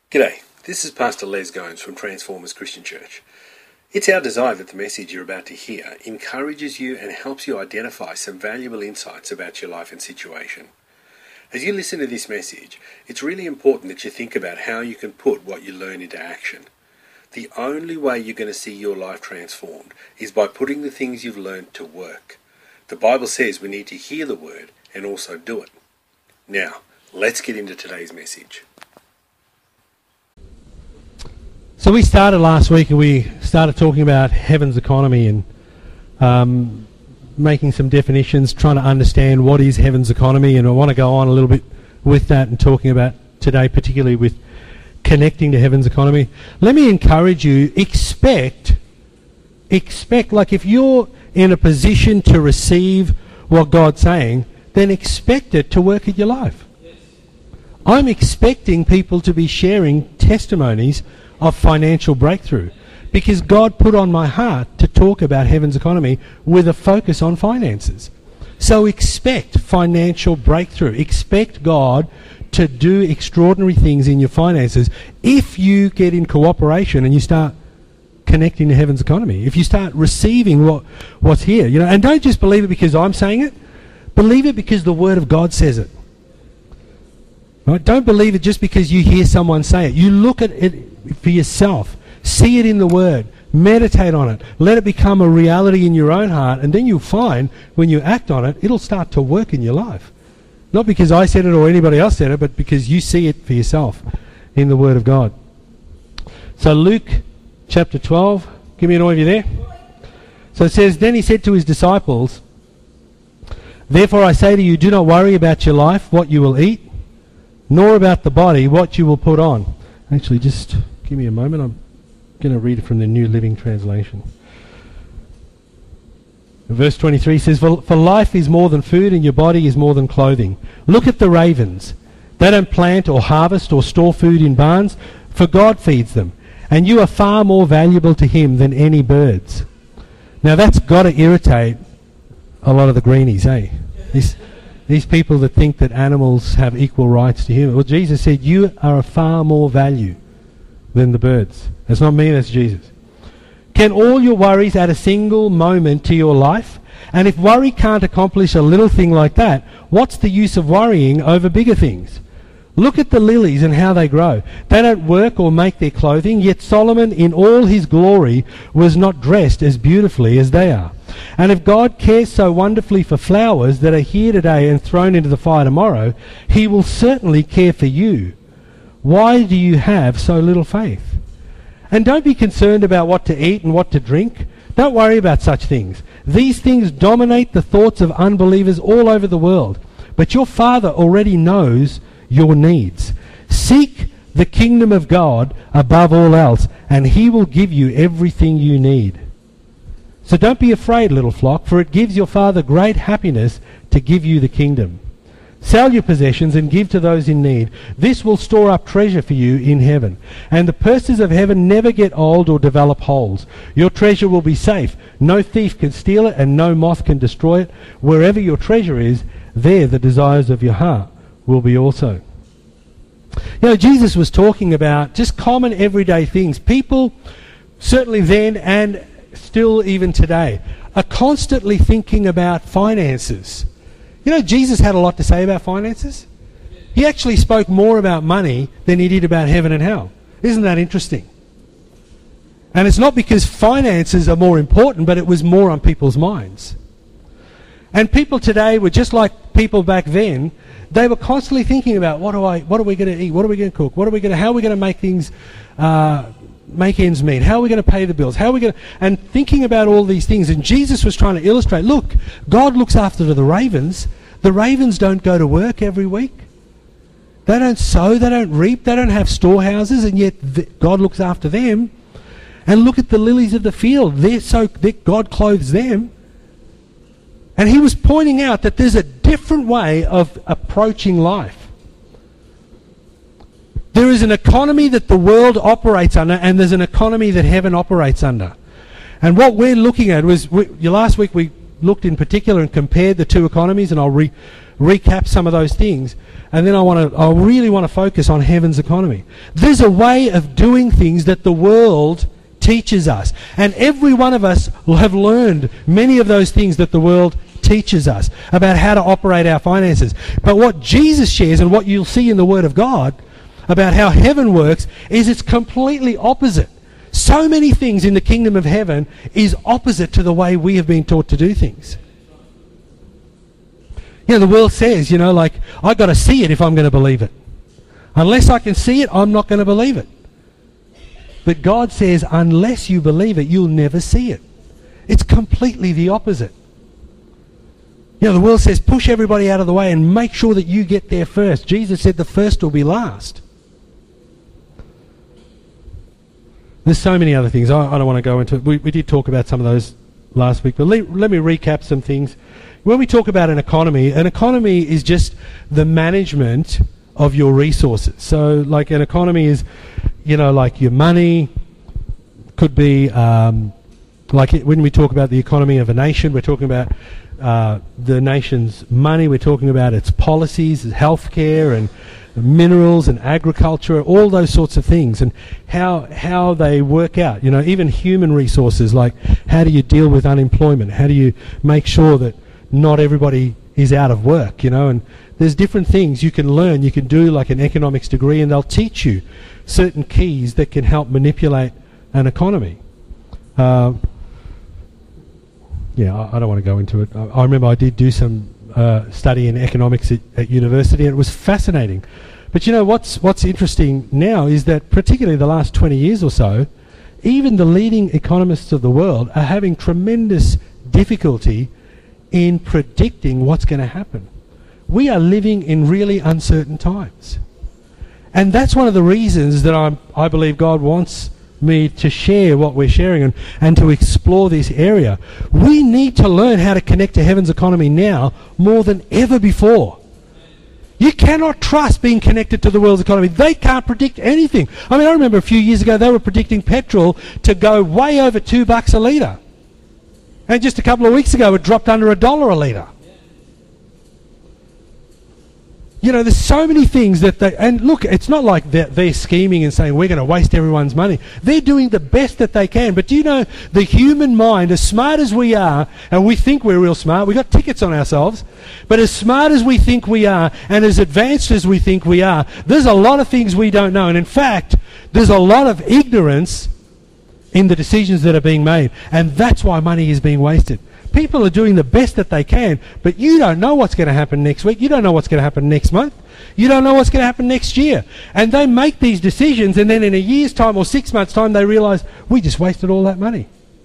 G'day, this is Pastor Les Gomes from Transformers Christian Church. It's our desire that the message you're about to hear encourages you and helps you identify some valuable insights about your life and situation. As you listen to this message, it's really important that you think about how you can put what you learn into action. The only way you're going to see your life transformed is by putting the things you've learned to work. The Bible says we need to hear the word and also do it. Now, let's get into today's message. So we started last week and we started talking about heaven's economy and making some definitions, trying to understand what is heaven's economy, and I want to go on a little bit with that and talking about today, particularly with connecting to heaven's economy. Let me encourage you, expect, like if you're in a position to receive what God's saying, then expect it to work in your life. Yes. I'm expecting people to be sharing testimonies of financial breakthrough, because God put on my heart to talk about heaven's economy with a focus on finances. So expect financial breakthrough. Expect God to do extraordinary things in your finances if you get in cooperation and you start connecting to heaven's economy. If you start receiving what's here, and don't just believe it because I'm saying it. Believe it because the Word of God says it. Right? Don't believe it just because you hear someone say it. You look at it for yourself. See it in the Word. Meditate on it. Let it become a reality in your own heart, and then you'll find when you act on it, it'll start to work in your life. Not because I said it or anybody else said it, but because you see it for yourself in the Word of God. So Luke chapter 12. Give me an all of you there. So it says, Then he said to his disciples, Therefore I say to you, do not worry about your life, what you will eat, nor about the body, what you will put on. Actually, just give me a moment. I'm going to read it from the New Living Translation. Verse 23 says, For life is more than food, and your body is more than clothing. Look at the ravens. They don't plant or harvest or store food in barns, for God feeds them. And you are far more valuable to him than any birds. Now that's got to irritate a lot of the greenies, eh? These people that think that animals have equal rights to humans. Well, Jesus said, you are of far more value than the birds. That's not me, that's Jesus. Can all your worries add a single moment to your life? And if worry can't accomplish a little thing like that, what's the use of worrying over bigger things? Look at the lilies and how they grow. They don't work or make their clothing, yet Solomon in all his glory was not dressed as beautifully as they are. And if God cares so wonderfully for flowers that are here today and thrown into the fire tomorrow, he will certainly care for you. Why do you have so little faith? And don't be concerned about what to eat and what to drink. Don't worry about such things. These things dominate the thoughts of unbelievers all over the world. But your Father already knows your needs. Seek the kingdom of God above all else, and he will give you everything you need. So don't be afraid, little flock, for it gives your Father great happiness to give you the kingdom. Sell your possessions and give to those in need. This will store up treasure for you in heaven. And the purses of heaven never get old or develop holes. Your treasure will be safe. No thief can steal it, and no moth can destroy it. Wherever your treasure is, there the desires of your heart will be also. Jesus was talking about just common everyday things. People, certainly then and still even today, are constantly thinking about finances. Jesus had a lot to say about finances. He actually spoke more about money than he did about heaven and hell. Isn't that interesting? And it's not because finances are more important, but it was more on people's minds. And people today were just like people back then. They were constantly thinking about what are we going to eat? What are we going to cook? How are we going to make things, make ends meet? How are we going to pay the bills? And thinking about all these things. And Jesus was trying to illustrate, look, God looks after the ravens. The ravens don't go to work every week. They don't sow, they don't reap, they don't have storehouses, and yet God looks after them. And look at the lilies of the field. God clothes them. And he was pointing out that there's a different way of approaching life. There is an economy that the world operates under, and there's an economy that heaven operates under. And what we're looking at was, last week we looked in particular and compared the two economies, and I'll recap some of those things, and then I really want to focus on heaven's economy. There's a way of doing things that the world teaches us, and every one of us will have learned many of those things that the world teaches us about how to operate our finances. But what Jesus shares and what you'll see in the Word of God about how heaven works is it's completely opposite. So many things in the kingdom of heaven is opposite to the way we have been taught to do things. You know, the world says, like, I've got to see it if I'm going to believe it. Unless I can see it, I'm not going to believe it. But God says, unless you believe it, you'll never see it. It's completely the opposite. The world says, push everybody out of the way and make sure that you get there first. Jesus said the first will be last. There's so many other things. I don't want to go into it. We did talk about some of those last week, but let me recap some things. When we talk about an economy is just the management of your resources. So, like, an economy is, like your money could be, when we talk about the economy of a nation, we're talking about the nation's money, we're talking about its policies, healthcare and minerals and agriculture, all those sorts of things, and how they work out. Even human resources, like how do you deal with unemployment? How do you make sure that not everybody is out of work, and there's different things you can learn. You can do like an economics degree, and they'll teach you certain keys that can help manipulate an economy. I don't want to go into it. I remember I did do some study in economics at university, and it was fascinating. But what's interesting now is that particularly the last 20 years or so, even the leading economists of the world are having tremendous difficulty in predicting what's going to happen. We are living in really uncertain times. And that's one of the reasons that I believe God wants me to share what we're sharing and to explore this area. We need to learn how to connect to heaven's economy now more than ever before. You cannot trust being connected to the world's economy. They can't predict anything. I remember a few years ago they were predicting petrol to go way over $2 a litre. And just a couple of weeks ago it dropped under $1 a litre. There's so many things that and look, it's not like they're scheming and saying we're going to waste everyone's money. They're doing the best that they can. But the human mind, as smart as we are, and we think we're real smart, we've got tickets on ourselves, but as smart as we think we are, and as advanced as we think we are, there's a lot of things we don't know. And in fact, there's a lot of ignorance in the decisions that are being made. And that's why money is being wasted. People are doing the best that they can, but you don't know what's going to happen next week. You don't know what's going to happen next month. You don't know what's going to happen next year. And they make these decisions, and then in a year's time or 6 months' time, they realise, we just wasted all that money.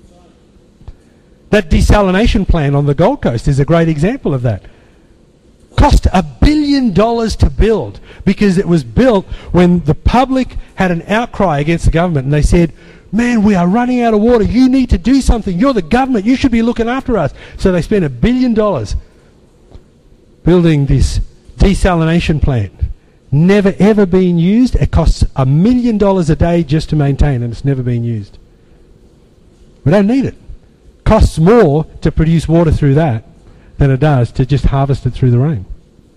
That desalination plant on the Gold Coast is a great example of that. Cost $1 billion to build, because it was built when the public had an outcry against the government, and they said, man, we are running out of water. You need to do something. You're the government. You should be looking after us. So they spent $1 billion building this desalination plant. Never ever been used. It costs $1 million a day just to maintain, and it's never been used. We don't need it. Costs more to produce water through that than it does to just harvest it through the rain.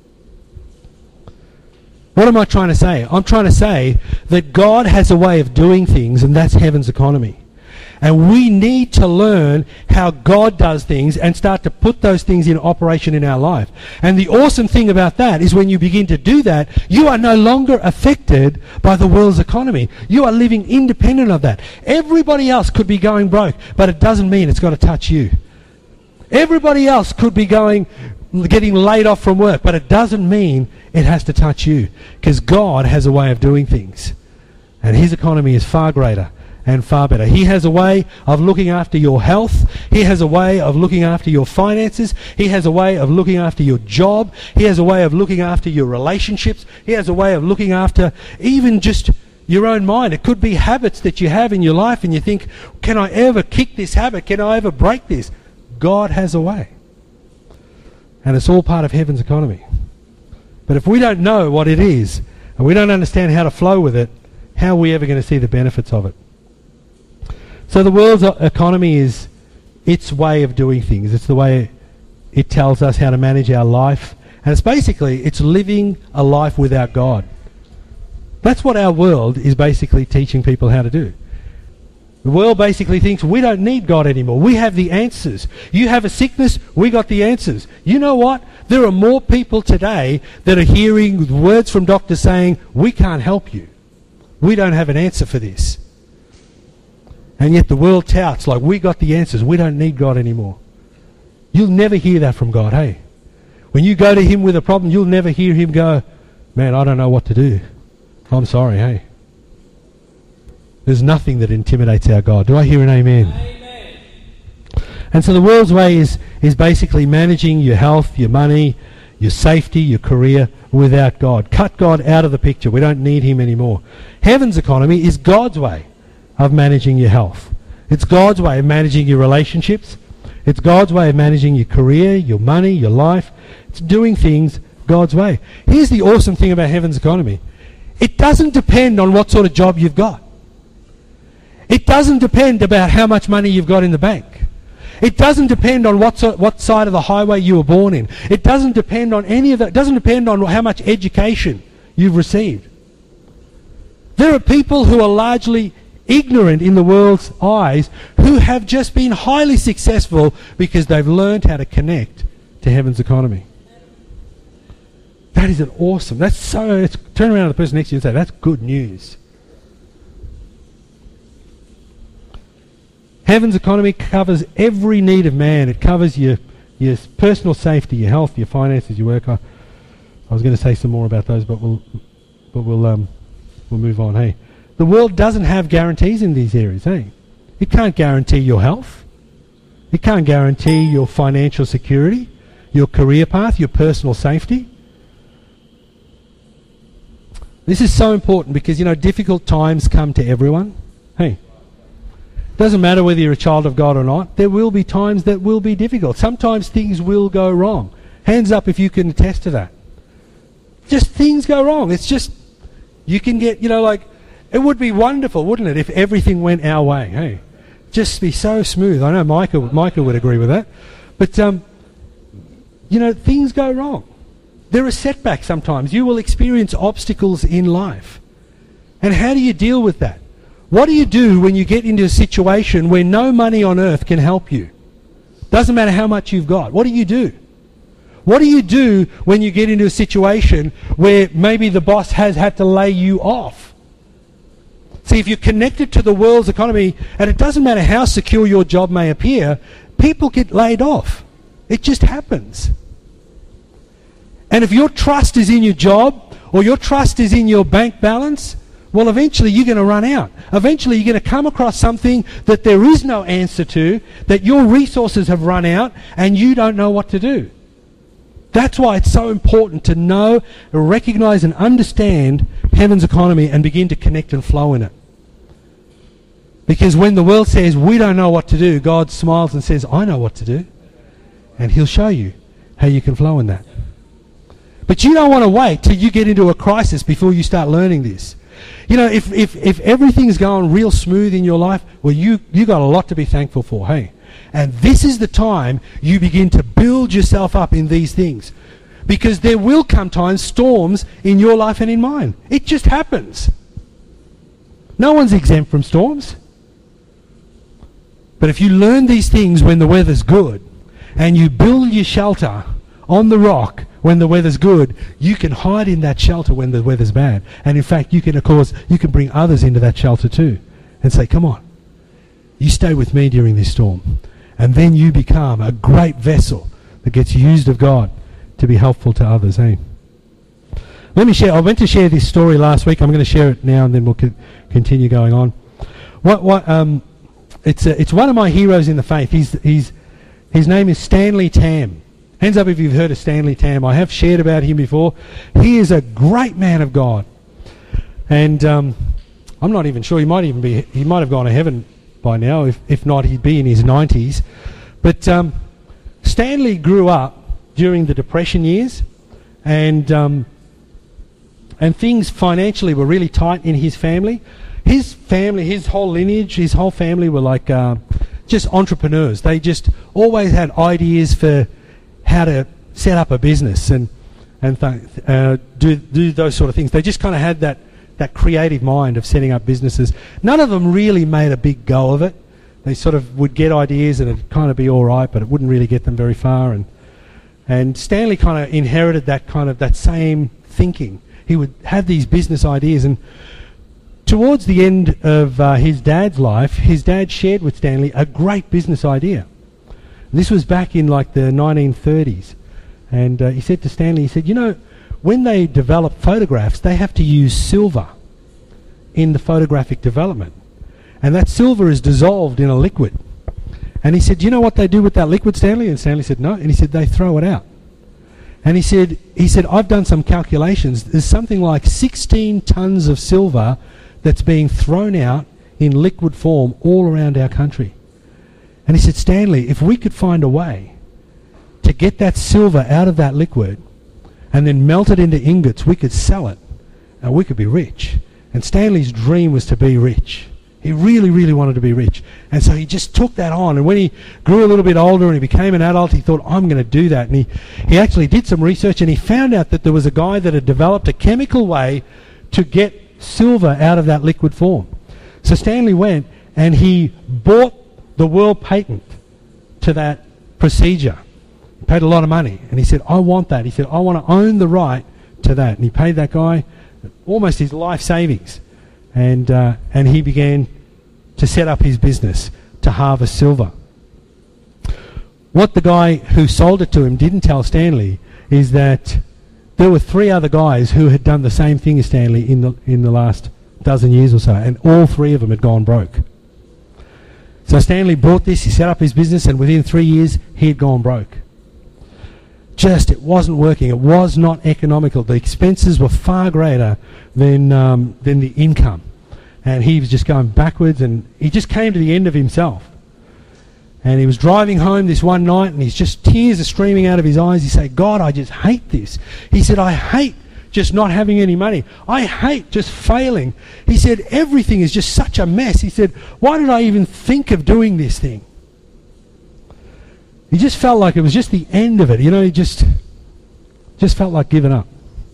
What am I trying to say? I'm trying to say that God has a way of doing things, and that's heaven's economy. And we need to learn how God does things and start to put those things in operation in our life. And the awesome thing about that is when you begin to do that, you are no longer affected by the world's economy. You are living independent of that. Everybody else could be going broke, but it doesn't mean it's got to touch you. Everybody else could be getting laid off from work, but it doesn't mean it has to touch you, because God has a way of doing things, and his economy is far greater and far better. He has a way of looking after your health. He has a way of looking after your finances. He has a way of looking after your job. He has a way of looking after your relationships. He has a way of looking after even just your own mind. It could be habits that you have in your life and you think, can I ever kick this habit? Can I ever break this? God has a way. And it's all part of heaven's economy. But if we don't know what it is, and we don't understand how to flow with it, how are we ever going to see the benefits of it? So the world's economy is its way of doing things. It's the way it tells us how to manage our life And it's living a life without God. That's what our world is basically teaching people how to do. The world basically thinks we don't need God anymore. We have the answers. You have a sickness, we got the answers. You know what? There are more people today that are hearing words from doctors saying, we can't help you. We don't have an answer for this. And yet the world touts like, we got the answers. We don't need God anymore. You'll never hear that from God, hey? When you go to him with a problem, you'll never hear him go, man, I don't know what to do. I'm sorry, hey? There's nothing that intimidates our God. Do I hear an amen? Amen. And so the world's way is basically managing your health, your money, your safety, your career without God. Cut God out of the picture. We don't need him anymore. Heaven's economy is God's way of managing your health. It's God's way of managing your relationships. It's God's way of managing your career, your money, your life. It's doing things God's way. Here's the awesome thing about heaven's economy. It doesn't depend on what sort of job you've got. It doesn't depend about how much money you've got in the bank. It doesn't depend on what side of the highway you were born in. It doesn't depend on any of that. It doesn't depend on how much education you've received. There are people who are largely ignorant in the world's eyes who have just been highly successful because they've learned how to connect to heaven's economy. That is an awesome. Turn around to the person next to you and say, that's good news. Heaven's economy covers every need of man. It covers your personal safety, your health, your finances, your work. I was going to say some more about those, but we'll move on. Hey, the world doesn't have guarantees in these areas. Hey, it can't guarantee your health. It can't guarantee your financial security, your career path, your personal safety. This is so important because, difficult times come to everyone. Hey, doesn't matter whether you're a child of God or not, there will be times that will be difficult. Sometimes things will go wrong. Hands up if you can attest to that. Just things go wrong. It's just, you can get, it would be wonderful, wouldn't it, if everything went our way, hey? Just be so smooth. I know Micah would agree with that. But, things go wrong. There are setbacks sometimes. You will experience obstacles in life. And how do you deal with that? What do you do when you get into a situation where no money on earth can help you? Doesn't matter how much you've got. What do you do? What do you do when you get into a situation where maybe the boss has had to lay you off? See, if you're connected to the world's economy, and it doesn't matter how secure your job may appear, people get laid off. It just happens. And if your trust is in your job, or your trust is in your bank balance, well, eventually you're going to run out. Eventually you're going to come across something that there is no answer to, that your resources have run out, and you don't know what to do. That's why it's so important to know, recognize and understand heaven's economy and begin to connect and flow in it. Because when the world says, we don't know what to do, God smiles and says, I know what to do. And he'll show you how you can flow in that. But you don't want to wait till you get into a crisis before you start learning this. If everything's going real smooth in your life, well, you got a lot to be thankful for, hey? And this is the time you begin to build yourself up in these things. Because there will come times, storms in your life and in mine. It just happens. No one's exempt from storms. But if you learn these things when the weather's good, and you build your shelter on the rock when the weather's good, you can hide in that shelter when the weather's bad. And in fact, you can bring others into that shelter too. And say, come on, you stay with me during this storm. And then you become a great vessel that gets used of God to be helpful to others, eh? Let me share. I went to share this story last week. I'm going to share it now, and then we'll continue going on. It's one of my heroes in the faith. His name is Stanley Tam. Hands up if you've heard of Stanley Tam. I have shared about him before. He is a great man of God, and I'm not even sure. He might have gone to heaven by now. If not, he'd be in his 90s. But Stanley grew up during the Depression years, and things financially were really tight in his family. His family, his whole lineage, his whole family were like just entrepreneurs. They just always had ideas for how to set up a business. And and do those sort of things. They just kind of had that creative mind of setting up businesses. None of them really made a big go of it. They sort of would get ideas and it'd kind of be all right, but it wouldn't really get them very far. And Stanley kind of inherited that same thinking. He would have these business ideas, and towards the end of his dad's life, his dad shared with Stanley a great business idea. This was back in like the 1930s. And he said to Stanley, he said, you know, when they develop photographs, they have to use silver in the photographic development. And that silver is dissolved in a liquid. And he said, do you know what they do with that liquid, Stanley? And Stanley said, no. And he said, they throw it out. And he said, I've done some calculations. There's something like 16 tons of silver that's being thrown out in liquid form all around our country. And he said, Stanley, if we could find a way to get that silver out of that liquid and then melt it into ingots, we could sell it and we could be rich. And Stanley's dream was to be rich. He really, really wanted to be rich. And so he just took that on. And when he grew a little bit older and he became an adult, he thought, I'm going to do that. And he actually did some research, and he found out that there was a guy that had developed a chemical way to get silver out of that liquid form. So Stanley went and he bought the world patent to that procedure. He paid a lot of money. And he said, I want that. He said, I want to own the right to that. And he paid that guy almost his life savings. And he began to set up his business to harvest silver. What the guy who sold it to him didn't tell Stanley is that there were 3 other guys who had done the same thing as Stanley in the last dozen years or so, and all 3 of them had gone broke. So Stanley bought this, he set up his business, and within 3 years he had gone broke. It wasn't working. It was not economical. The expenses were far greater than the income. And he was just going backwards, and he just came to the end of himself. And he was driving home this one night, and tears are streaming out of his eyes. He said, God, I just hate this. He said, I hate just not having any money. I hate just failing. He said, everything is just such a mess. He said, why did I even think of doing this thing? He just felt like it was just the end of it. You know, he just felt like giving up.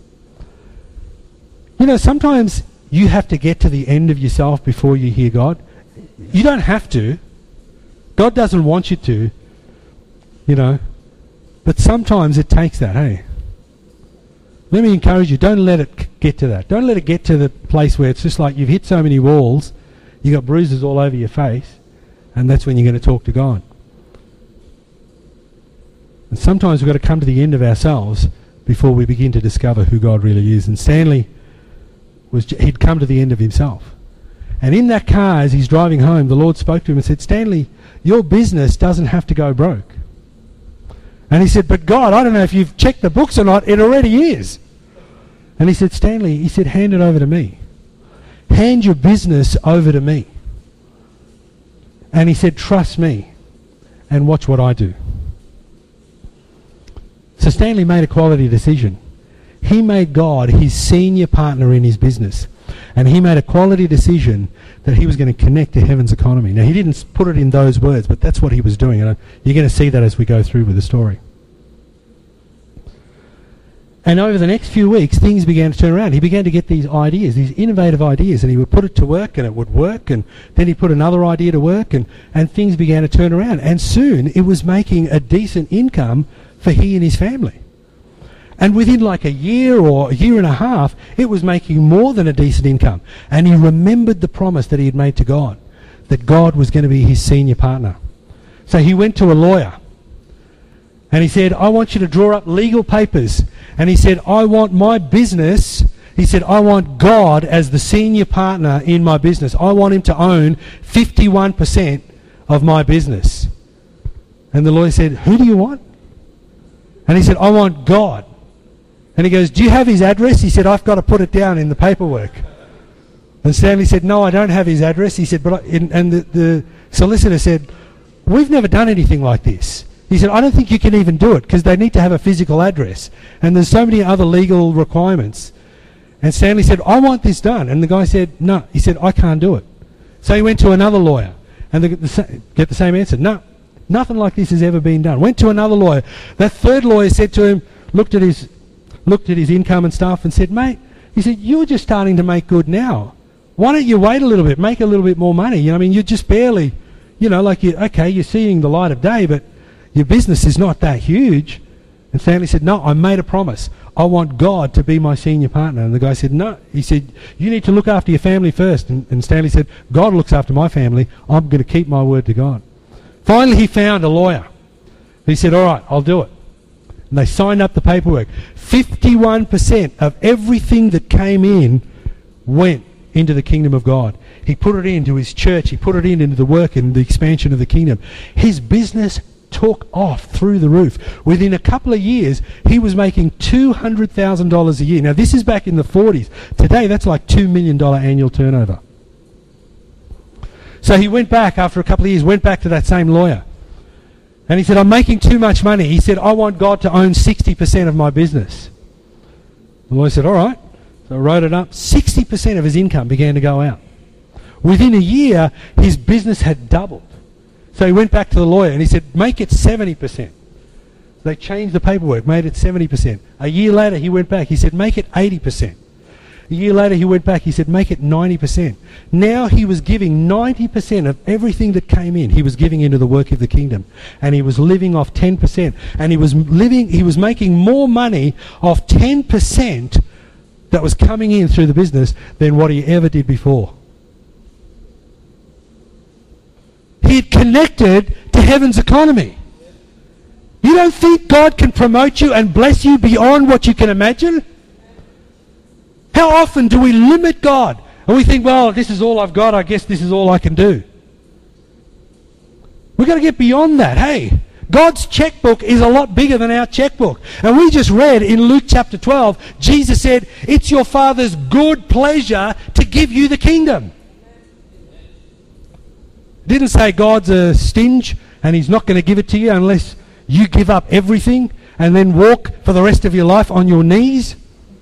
You know, sometimes you have to get to the end of yourself before you hear God. You don't have to. God doesn't want you to, you know. But sometimes it takes that, hey. Let me encourage you, don't let it get to that. Don't let it get to the place where it's just like you've hit so many walls, you've got bruises all over your face, and that's when you're going to talk to God. And sometimes we've got to come to the end of ourselves before we begin to discover who God really is. And Stanley, he'd come to the end of himself. And in that car, as he's driving home, the Lord spoke to him and said, Stanley, your business doesn't have to go broke. And he said, but God, I don't know if you've checked the books or not, it already is. And he said, Stanley, he said, hand it over to me. Hand your business over to me. And he said, trust me and watch what I do. So Stanley made a quality decision. He made God his senior partner in his business. And he made a quality decision that he was going to connect to heaven's economy. Now, he didn't put it in those words, but that's what he was doing. And you're going to see that as we go through with the story. And over the next few weeks, things began to turn around. He began to get these ideas, these innovative ideas, and he would put it to work, and it would work, and then he put another idea to work, and things began to turn around. And soon, it was making a decent income for he and his family. And within like a year or a year and a half, it was making more than a decent income. And he remembered the promise that he had made to God, that God was going to be his senior partner. So he went to a lawyer. And he said, I want you to draw up legal papers. And he said, I want my business, he said, I want God as the senior partner in my business. I want him to own 51% of my business. And the lawyer said, who do you want? And he said, I want God. And he goes, do you have his address? He said, I've got to put it down in the paperwork. And Stanley said, no, I don't have his address. He said, and the solicitor said, we've never done anything like this. He said, I don't think you can even do it because they need to have a physical address. And there's so many other legal requirements. And Stanley said, I want this done. And the guy said, no. He said, I can't do it. So he went to another lawyer and get the same answer. No, nothing like this has ever been done. Went to another lawyer. That third lawyer said to him, looked at his looked at his income and stuff and said, mate, he said, you're just starting to make good now. Why don't you wait a little bit, make a little bit more money? You know, I mean, you're just barely, you know, like, you're seeing the light of day, but your business is not that huge. And Stanley said, no, I made a promise. I want God to be my senior partner. And the guy said, no. He said, you need to look after your family first. And Stanley said, God looks after my family. I'm going to keep my word to God. Finally, he found a lawyer. He said, all right, I'll do it. And they signed up the paperwork. 51% of everything that came in went into the kingdom of God. He put it into his church. He put it into the work and the expansion of the kingdom. His business took off through the roof. Within a couple of years, he was making $200,000 a year. Now, this is back in the 40s. Today, that's like $2 million annual turnover. So he went back, after a couple of years, went back to that same lawyer. And he said, I'm making too much money. He said, I want God to own 60% of my business. The lawyer said, all right. So I wrote it up. 60% of his income began to go out. Within a year, his business had doubled. So he went back to the lawyer and he said, make it 70%. They changed the paperwork, made it 70%. A year later, he went back. He said, make it 80%. A year later, he went back. He said, make it 90%. Now he was giving 90% of everything that came in. He was giving into the work of the kingdom. And he was living off 10%. And he was making more money off 10% that was coming in through the business than what he ever did before. He had connected to heaven's economy. You don't think God can promote you and bless you beyond what you can imagine? How often do we limit God? And we think, well, this is all I've got, I guess this is all I can do. We've got to get beyond that. Hey, God's checkbook is a lot bigger than our checkbook. And we just read in Luke chapter 12, Jesus said, it's your Father's good pleasure to give you the kingdom. Didn't say God's a stinge and he's not going to give it to you unless you give up everything and then walk for the rest of your life on your knees.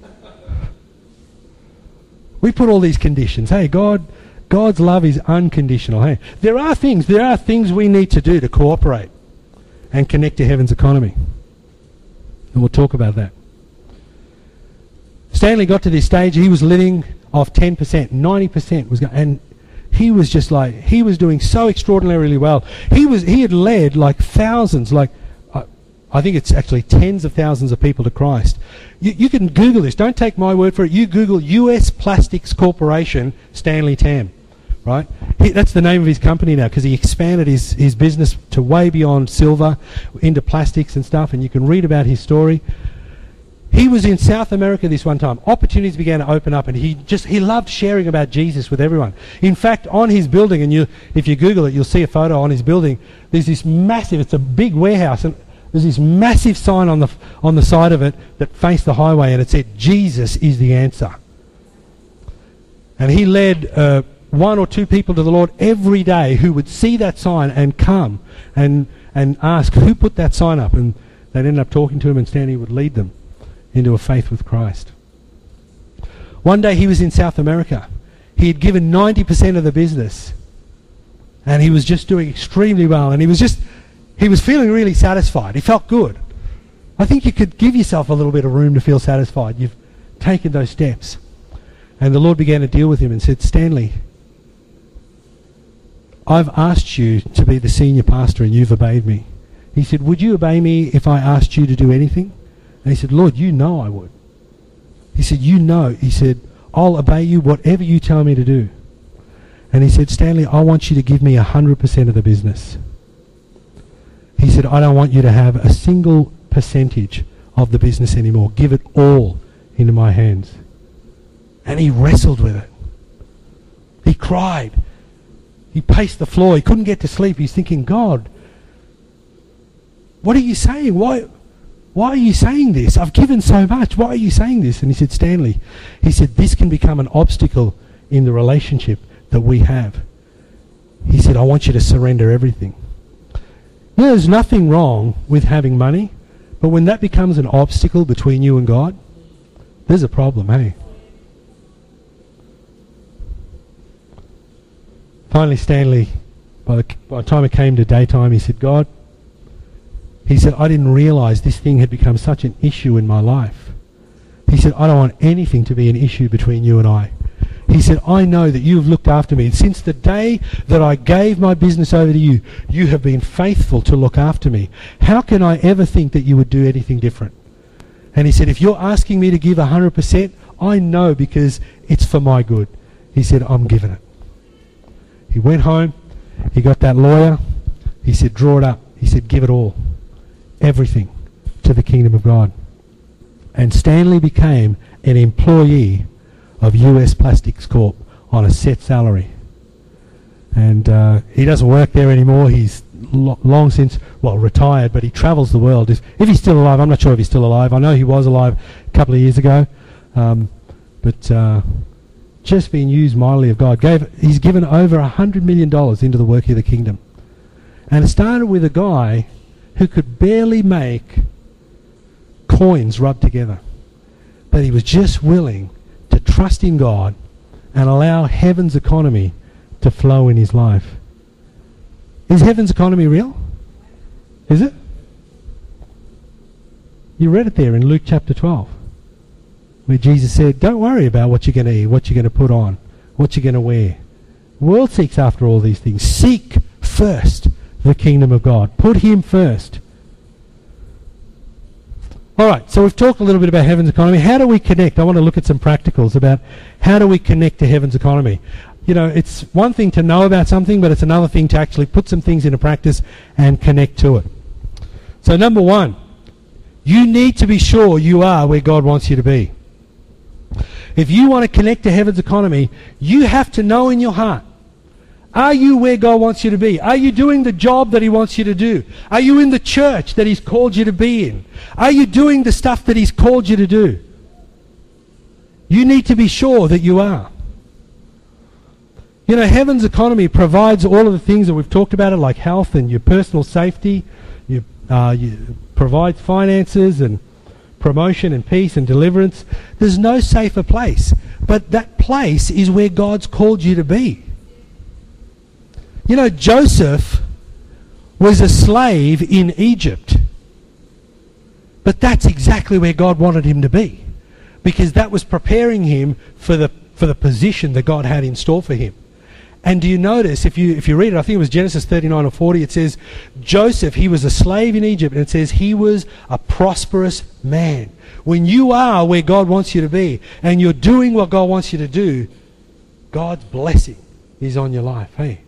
We put all these conditions. Hey, God's love is unconditional. Hey, there are things we need to do to cooperate and connect to heaven's economy. And we'll talk about that. Stanley got to this stage, he was living off 10%, 90% was going, and he was just like, he was doing so extraordinarily well. He had led like thousands, like I think it's actually tens of thousands of people to Christ. You can Google this. Don't take my word for it. You Google US Plastics Corporation, Stanley Tam, right? That's the name of his company now because he expanded his business to way beyond silver into plastics and stuff, and you can read about his story. He was in South America this one time. Opportunities began to open up and he loved sharing about Jesus with everyone. In fact, on his building, and if you Google it, you'll see a photo on his building. There's this massive, it's a big warehouse, and there's this massive sign on the side of it that faced the highway, and it said, Jesus is the answer. And he led one or two people to the Lord every day who would see that sign and come and ask, who put that sign up? And they'd end up talking to him, and Stanley would lead them into a faith with Christ. One day he was in South America. He had given 90% of the business, and he was just doing extremely well, and he was feeling really satisfied. He felt good. I think you could give yourself a little bit of room to feel satisfied. You've taken those steps. And the Lord began to deal with him and said, Stanley, I've asked you to be the senior pastor and you've obeyed me. He said, would you obey me if I asked you to do anything? And he said, Lord, you know I would. He said, you know. He said, I'll obey you whatever you tell me to do. And he said, Stanley, I want you to give me 100% of the business. He said, I don't want you to have a single percentage of the business anymore. Give it all into my hands. And he wrestled with it. He cried. He paced the floor. He couldn't get to sleep. He's thinking, God, what are you saying? Why are you saying this? I've given so much. Why are you saying this? And he said, Stanley, he said, this can become an obstacle in the relationship that we have. He said, I want you to surrender everything. You know, there's nothing wrong with having money, but when that becomes an obstacle between you and God, there's a problem, hey? Finally, Stanley, by the time it came to daytime, he said, God, he said, I didn't realize this thing had become such an issue in my life. He said, I don't want anything to be an issue between you and I. He said, I know that you have looked after me. And since the day that I gave my business over to you, you have been faithful to look after me. How can I ever think that you would do anything different? And he said, if you're asking me to give 100%, I know because it's for my good. He said, I'm giving it. He went home. He got that lawyer. He said, draw it up. He said, give it all. Everything to the kingdom of God. And Stanley became an employee of US Plastics Corp on a set salary. And he doesn't work there anymore. He's long since, retired, but he travels the world. If he's still alive, I'm not sure if he's still alive. I know he was alive a couple of years ago. But just being used mightily of God. He's given over $100 million into the work of the kingdom. And it started with a guy who could barely make coins rub together. But he was just willing to trust in God and allow heaven's economy to flow in his life. Is heaven's economy real? Is it? You read it there in Luke chapter 12, where Jesus said, don't worry about what you're going to eat, what you're going to put on, what you're going to wear. The world seeks after all these things. Seek first the kingdom of God. Put him first. All right, so we've talked a little bit about heaven's economy. How do we connect? I want to look at some practicals about how do we connect to heaven's economy. You know, it's one thing to know about something, but it's another thing to actually put some things into practice and connect to it. So number one, you need to be sure you are where God wants you to be. If you want to connect to heaven's economy, you have to know in your heart, are you where God wants you to be? Are you doing the job that he wants you to do? Are you in the church that he's called you to be in? Are you doing the stuff that he's called you to do? You need to be sure that you are. You know, heaven's economy provides all of the things that we've talked about, like health and your personal safety. You provide finances and promotion and peace and deliverance. There's no safer place. But that place is where God's called you to be. You know, Joseph was a slave in Egypt. But that's exactly where God wanted him to be. Because that was preparing him for the position that God had in store for him. And do you notice, if you read it, I think it was Genesis 39 or 40, it says, Joseph, he was a slave in Egypt, and it says he was a prosperous man. When you are where God wants you to be, and you're doing what God wants you to do, God's blessing is on your life, hey?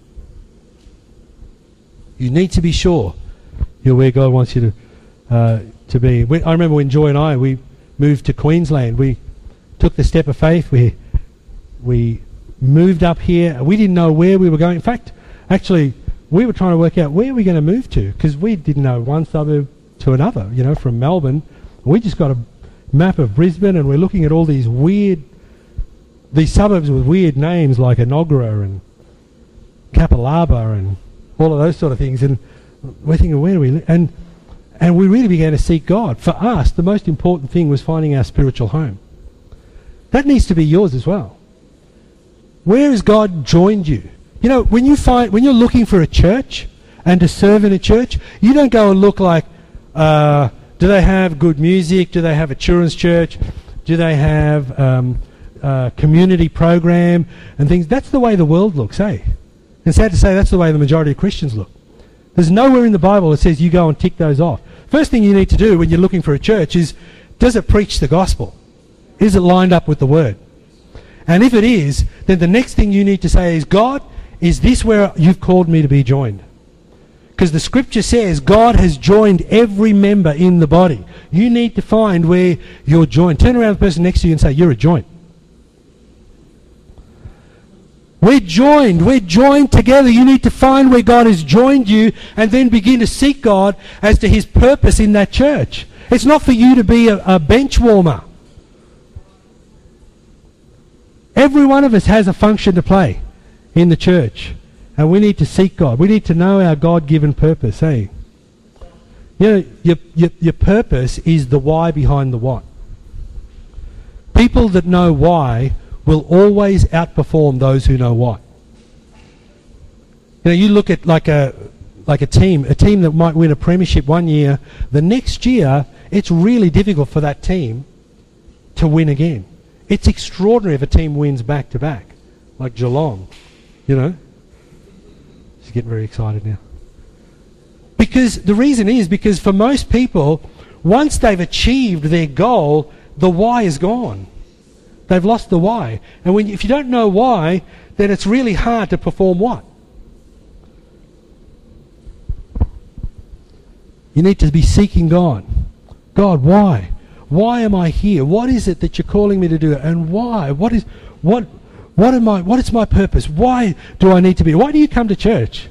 You need to be sure you're where God wants you to be. I remember when Joy and I, we moved to Queensland. We took the step of faith. We moved up here. We didn't know where we were going. In fact, actually, we were trying to work out where we're going to move to, because we didn't know one suburb to another, you know, from Melbourne. We just got a map of Brisbane, and we're looking at all these suburbs with weird names like Enoggera and Capalaba and all of those sort of things, and we're thinking, where do we live? And we really began to seek God. For us, the most important thing was finding our spiritual home. That needs to be yours as well. Where has God joined you? You know, when you're looking for a church and to serve in a church, you don't go and look like, do they have good music? Do they have a children's church? Do they have a community program and things? That's the way the world looks, eh? And sad to say, that's the way the majority of Christians look. There's nowhere in the Bible that says you go and tick those off. First thing you need to do when you're looking for a church is, does it preach the gospel? Is it lined up with the word? And if it is, then the next thing you need to say is, God, is this where you've called me to be joined? Because the scripture says God has joined every member in the body. You need to find where you're joined. Turn around to the person next to you and say, you're a joint. We're joined together. You need to find where God has joined you and then begin to seek God as to his purpose in that church. It's not for you to be a bench warmer. Every one of us has a function to play in the church, and we need to seek God. We need to know our God-given purpose, hey? You know, your purpose is the why behind the what. People that know why will always outperform those who know what. You know, you look at like a team that might win a premiership one year, the next year it's really difficult for that team to win again. It's extraordinary if a team wins back to back, like Geelong, you know. She's getting very excited now. Because the reason is because for most people, once they've achieved their goal, the why is gone. They've lost the why. And if you don't know why, then it's really hard to perform what? You need to be seeking God. God, why? Why am I here? What is it that you're calling me to do? And why? What is my purpose? Why do I need to be? Why do you come to church?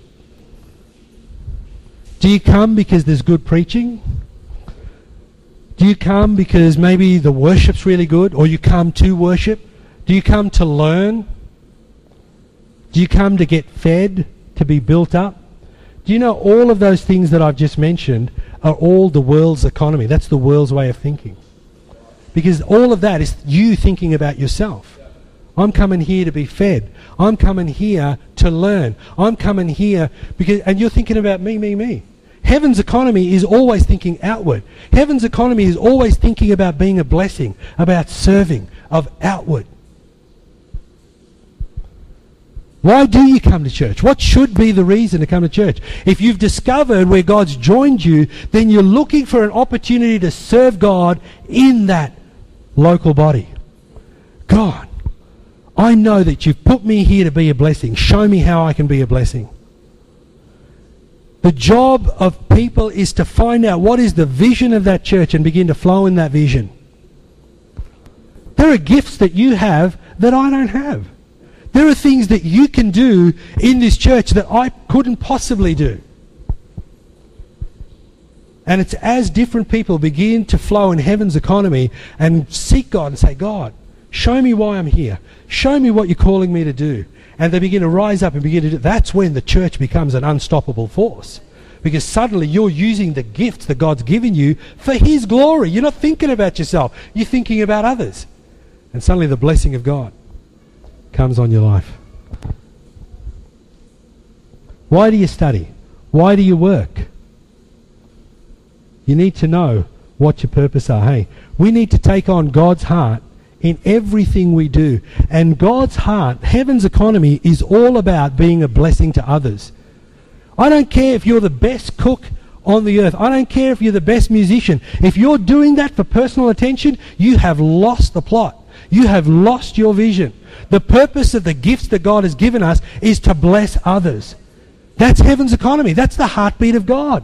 Do you come because there's good preaching? Do you come because maybe the worship's really good? Or you come to worship? Do you come to learn? Do you come to get fed, to be built up? Do you know all of those things that I've just mentioned are all the world's economy? That's the world's way of thinking. Because all of that is you thinking about yourself. I'm coming here to be fed. I'm coming here to learn. I'm coming here and you're thinking about me. Heaven's economy is always thinking outward. Heaven's economy is always thinking about being a blessing, about serving, of outward. Why do you come to church? What should be the reason to come to church? If you've discovered where God's joined you, then you're looking for an opportunity to serve God in that local body. God, I know that you've put me here to be a blessing. Show me how I can be a blessing. The job of people is to find out what is the vision of that church and begin to flow in that vision. There are gifts that you have that I don't have. There are things that you can do in this church that I couldn't possibly do. And it's as different people begin to flow in heaven's economy and seek God and say, God, show me why I'm here. Show me what you're calling me to do. And they begin to rise up and begin to do. That's when the church becomes an unstoppable force. Because suddenly you're using the gifts that God's given you for His glory. You're not thinking about yourself. You're thinking about others. And suddenly the blessing of God comes on your life. Why do you study? Why do you work? You need to know what your purpose are. Hey, we need to take on God's heart in everything we do. And God's heart, heaven's economy, is all about being a blessing to others. I don't care if you're the best cook on the earth. I don't care if you're the best musician. If you're doing that for personal attention, you have lost the plot. You have lost your vision. The purpose of the gifts that God has given us is to bless others. That's heaven's economy. That's the heartbeat of God.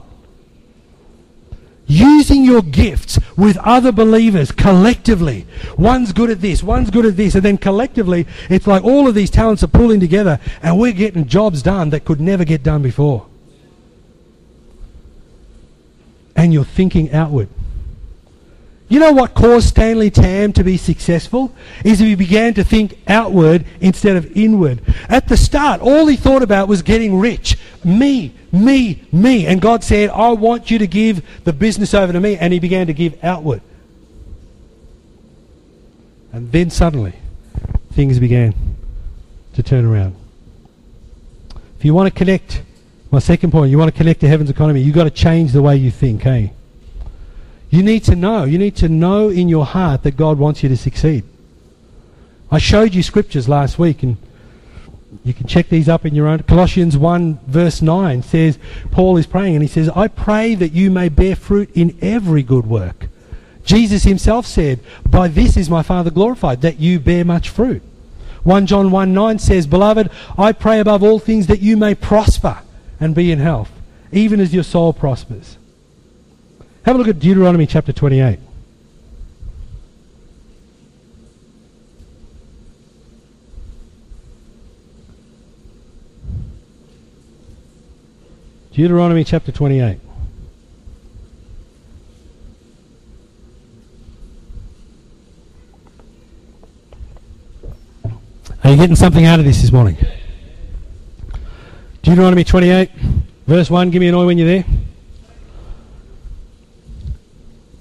Using your gifts with other believers collectively. One's good at this, one's good at this, and then collectively it's like all of these talents are pulling together and we're getting jobs done that could never get done before. And you're thinking outward. You know what caused Stanley Tam to be successful? Is he began to think outward instead of inward. At the start, all he thought about was getting rich. Me. And God said, I want you to give the business over to me. And he began to give outward. And then suddenly, things began to turn around. If you want to connect, my second point, you want to connect to heaven's economy, you've got to change the way you think, hey? You need to know in your heart that God wants you to succeed. I showed you scriptures last week, and you can check these up in your own. Colossians 1 verse 9 says, Paul is praying and he says, I pray that you may bear fruit in every good work. Jesus himself said, by this is my Father glorified, that you bear much fruit. 1 John 1:9 says, Beloved, I pray above all things that you may prosper and be in health, even as your soul prospers. Have a look at Deuteronomy chapter 28. Deuteronomy chapter 28. Are you getting something out of this morning? Deuteronomy 28, verse 1. Give me an eye when you're there.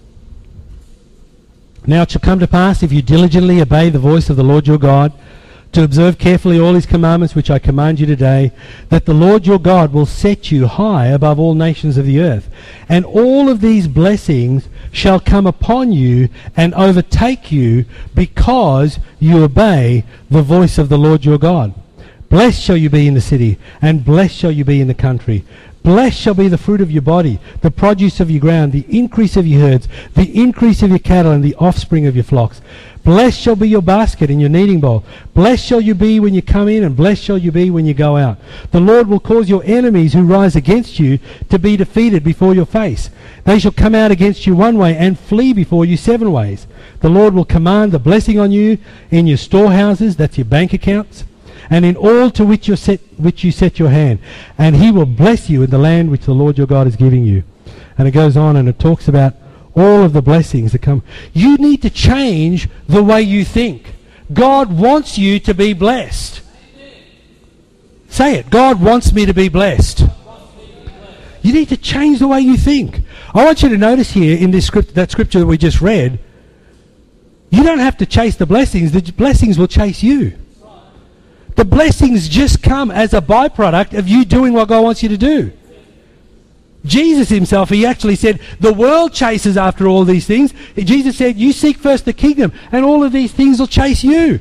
Now it shall come to pass, if you diligently obey the voice of the Lord your God, to observe carefully all his commandments which I command you today, that the Lord your God will set you high above all nations of the earth. And all of these blessings shall come upon you and overtake you because you obey the voice of the Lord your God. Blessed shall you be in the city, and blessed shall you be in the country. Blessed shall be the fruit of your body, the produce of your ground, the increase of your herds, the increase of your cattle, and the offspring of your flocks. Blessed shall be your basket and your kneading bowl. Blessed shall you be when you come in, and blessed shall you be when you go out. The Lord will cause your enemies who rise against you to be defeated before your face. They shall come out against you one way and flee before you 7 ways. The Lord will command the blessing on you in your storehouses, that's your bank accounts, and in all to which you set your hand. And he will bless you in the land which the Lord your God is giving you. And it goes on and it talks about all of the blessings that come. You need to change the way you think. God wants you to be blessed. Say it. God wants me to be blessed. You need to change the way you think. I want you to notice here in this that scripture that we just read, you don't have to chase the blessings. The blessings will chase you. The blessings just come as a byproduct of you doing what God wants you to do. Jesus himself, he actually said, the world chases after all these things. Jesus said, you seek first the kingdom, and all of these things will chase you.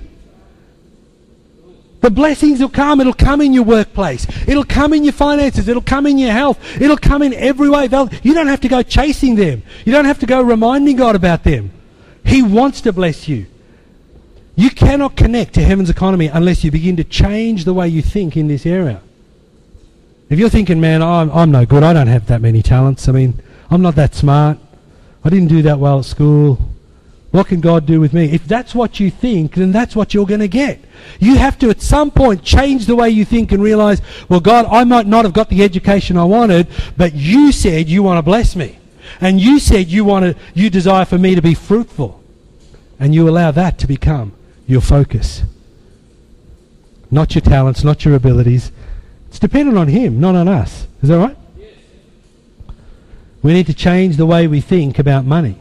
The blessings will come. It'll come in your workplace. It'll come in your finances. It'll come in your health. It'll come in every way. You don't have to go chasing them. You don't have to go reminding God about them. He wants to bless you. You cannot connect to heaven's economy unless you begin to change the way you think in this area. If you're thinking, man, I'm no good, I don't have that many talents, I mean, I'm not that smart, I didn't do that well at school, what can God do with me? If that's what you think, then that's what you're going to get. You have to at some point change the way you think and realize, well, God, I might not have got the education I wanted, but you said you want to bless me. And you said you desire for me to be fruitful. And you allow that to become your focus. Not your talents, not your abilities. It's dependent on him, not on us. Is that right? Yes. We need to change the way we think about money.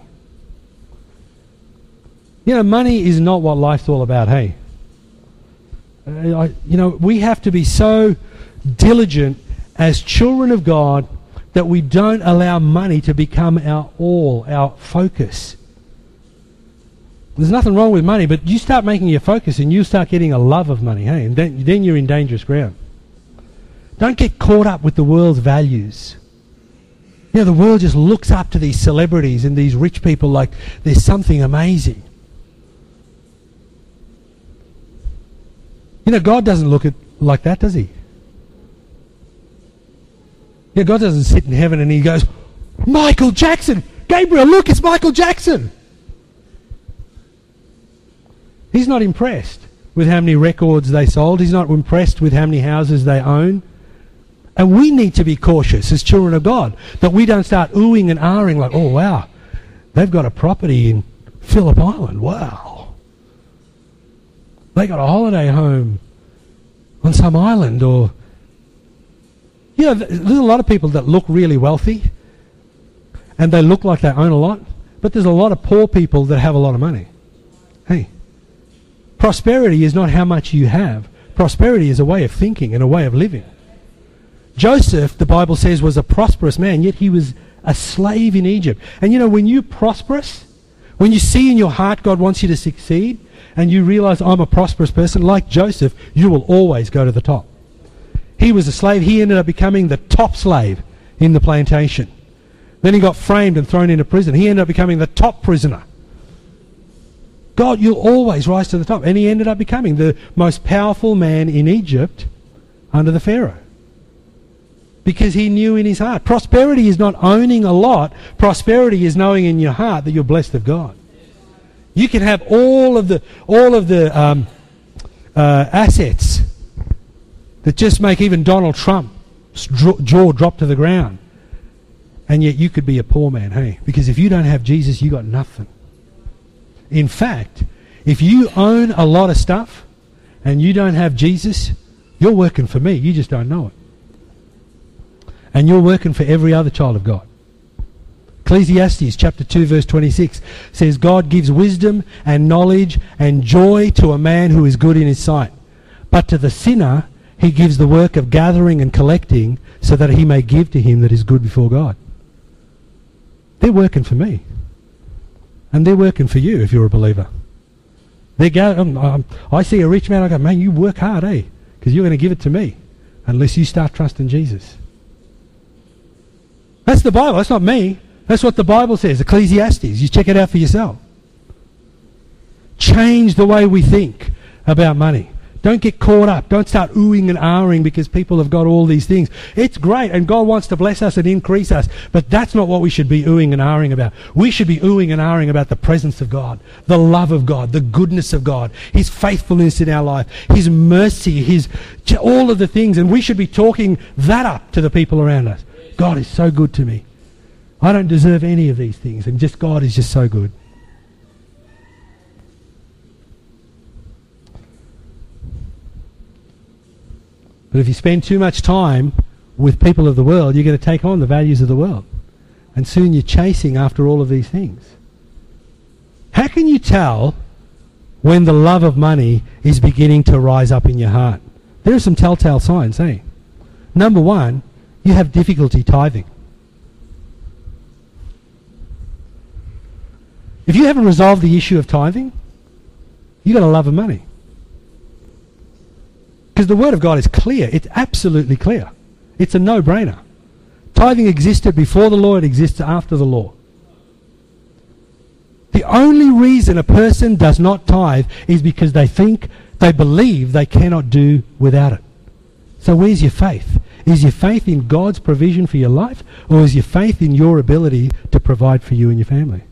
You know, money is not what life's all about, hey? We have to be so diligent as children of God that we don't allow money to become our all, our focus. There's nothing wrong with money, but you start making your focus and you start getting a love of money, hey? And then you're in dangerous ground. Don't get caught up with the world's values. You know, the world just looks up to these celebrities and these rich people like there's something amazing. You know, God doesn't look at like that, does he? Yeah, God doesn't sit in heaven and he goes, Michael Jackson! Gabriel, look, it's Michael Jackson! He's not impressed with how many records they sold. He's not impressed with how many houses they own. And we need to be cautious as children of God that we don't start oohing and ahhing like, oh, wow, they've got a property in Phillip Island. Wow. They got a holiday home on some island. Or, you know, there's a lot of people that look really wealthy and they look like they own a lot, but there's a lot of poor people that have a lot of money. Hey. Prosperity is not how much you have. Prosperity is a way of thinking and a way of living. Joseph, the Bible says, was a prosperous man, yet he was a slave in Egypt. And you know, when you're prosperous, when you see in your heart God wants you to succeed, and you realize I'm a prosperous person, like Joseph, you will always go to the top. He was a slave. He ended up becoming the top slave in the plantation. Then he got framed and thrown into prison. He ended up becoming the top prisoner. God, you'll always rise to the top. And he ended up becoming the most powerful man in Egypt under the Pharaoh. Because he knew in his heart. Prosperity is not owning a lot. Prosperity is knowing in your heart that you're blessed of God. You can have all of the assets that just make even Donald Trump's jaw drop to the ground. And yet you could be a poor man, hey? Because if you don't have Jesus, you got nothing. In fact, if you own a lot of stuff and you don't have Jesus, you're working for me. You just don't know it. And you're working for every other child of God. Ecclesiastes chapter 2 verse 26 says, God gives wisdom and knowledge and joy to a man who is good in his sight. But to the sinner, he gives the work of gathering and collecting so that he may give to him that is good before God. They're working for me. And they're working for you if you're a believer. I see a rich man, I go, man, you work hard, eh? Because you're going to give it to me unless you start trusting Jesus. That's the Bible. That's not me. That's what the Bible says, Ecclesiastes. You check it out for yourself. Change the way we think about money. Don't get caught up. Don't start oohing and ahhing because people have got all these things. It's great, and God wants to bless us and increase us, but that's not what we should be oohing and ahhing about. We should be oohing and ahhing about the presence of God, the love of God, the goodness of God, His faithfulness in our life, His mercy, all of the things, and we should be talking that up to the people around us. God is so good to me. I don't deserve any of these things, and just God is just so good. But if you spend too much time with people of the world, you're going to take on the values of the world. And soon you're chasing after all of these things. How can you tell when the love of money is beginning to rise up in your heart? There are some telltale signs, eh? Number one, you have difficulty tithing. If you haven't resolved the issue of tithing, you've got a love of money. Because the Word of God is clear. It's absolutely clear. It's a no-brainer. Tithing existed before the law. It exists after the law. The only reason a person does not tithe is because they believe they cannot do without it. So where's your faith? Is your faith in God's provision for your life, or is your faith in your ability to provide for you and your family?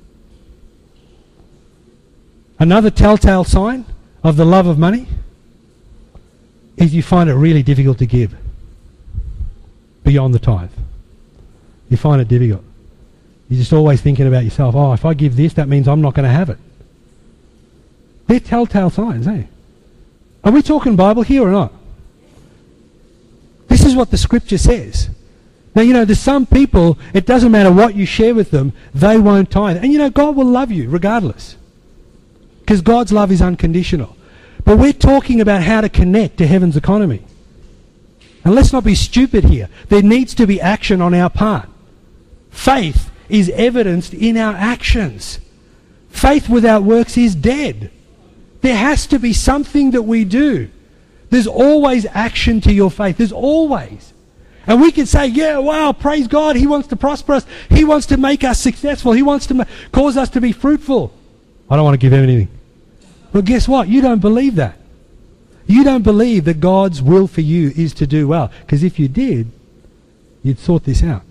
Another telltale sign of the love of money is you find it really difficult to give beyond the tithe. You find it difficult. You're just always thinking about yourself, oh, if I give this, that means I'm not going to have it. They're telltale signs, eh? Are we talking Bible here or not? This is what the Scripture says. Now, there's some people, it doesn't matter what you share with them, they won't tithe. And God will love you regardless. Because God's love is unconditional. But we're talking about how to connect to heaven's economy. And let's not be stupid here. There needs to be action on our part. Faith is evidenced in our actions. Faith without works is dead. There has to be something that we do. There's always action to your faith. There's always. And we can say, yeah, wow, praise God. He wants to prosper us. He wants to make us successful. He wants to cause us to be fruitful. I don't want to give him anything. Well, guess what? You don't believe that. You don't believe that God's will for you is to do well. Because if you did, you'd sort this out.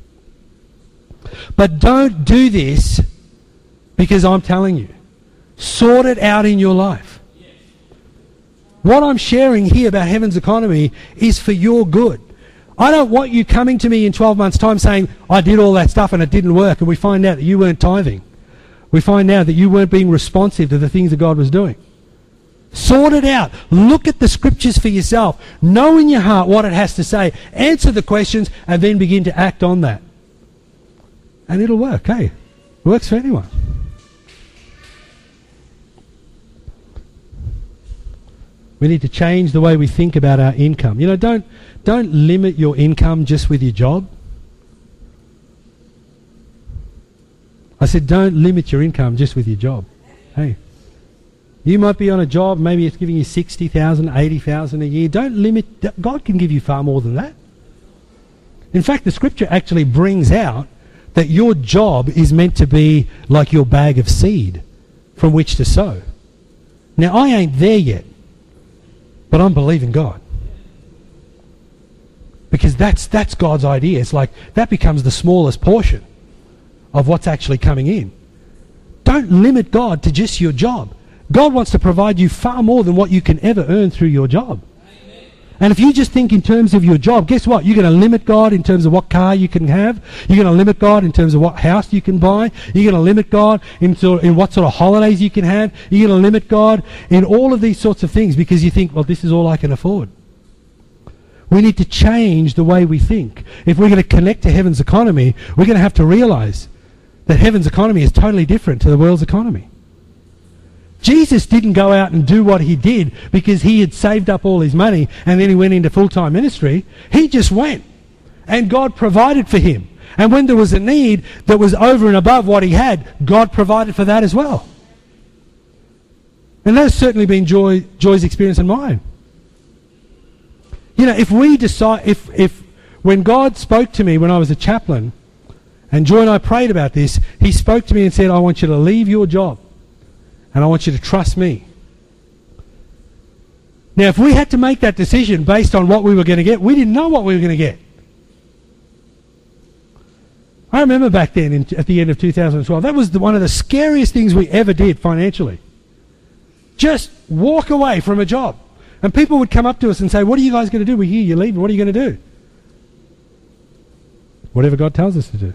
But don't do this because I'm telling you. Sort it out in your life. What I'm sharing here about heaven's economy is for your good. I don't want you coming to me in 12 months' time saying, I did all that stuff and it didn't work, and we find out that you weren't tithing. We find out that you weren't being responsive to the things that God was doing. Sort it out. Look at the Scriptures for yourself. Know in your heart what it has to say. Answer the questions and then begin to act on that. And it'll work, hey? It works for anyone. We need to change the way we think about our income. Don't limit your income just with your job. I said, don't limit your income just with your job. Hey, you might be on a job, maybe it's giving you 60,000, 80,000 a year. Don't limit. God can give you far more than that. In fact, the Scripture actually brings out that your job is meant to be like your bag of seed from which to sow. Now, I ain't there yet, but I'm believing God. Because that's God's idea. It's like that becomes the smallest portion of what's actually coming in. Don't limit God to just your job. God wants to provide you far more than what you can ever earn through your job. Amen. And if you just think in terms of your job, guess what? You're going to limit God in terms of what car you can have. You're going to limit God in terms of what house you can buy. You're going to limit God in what sort of holidays you can have. You're going to limit God in all of these sorts of things because you think, well, this is all I can afford. We need to change the way we think. If we're going to connect to heaven's economy, we're going to have to realize that heaven's economy is totally different to the world's economy. Jesus didn't go out and do what he did because he had saved up all his money and then he went into full-time ministry. He just went. And God provided for him. And when there was a need that was over and above what he had, God provided for that as well. And that's certainly been Joy's experience and mine. You know, if we decide, if when God spoke to me when I was a chaplain, and Joy and I prayed about this, he spoke to me and said, I want you to leave your job and I want you to trust me. Now, if we had to make that decision based on what we were going to get, we didn't know what we were going to get. I remember back then, at the end of 2012, that was one of the scariest things we ever did financially. Just walk away from a job. And people would come up to us and say, what are you guys going to do? We hear you're leaving. What are you going to do? Whatever God tells us to do.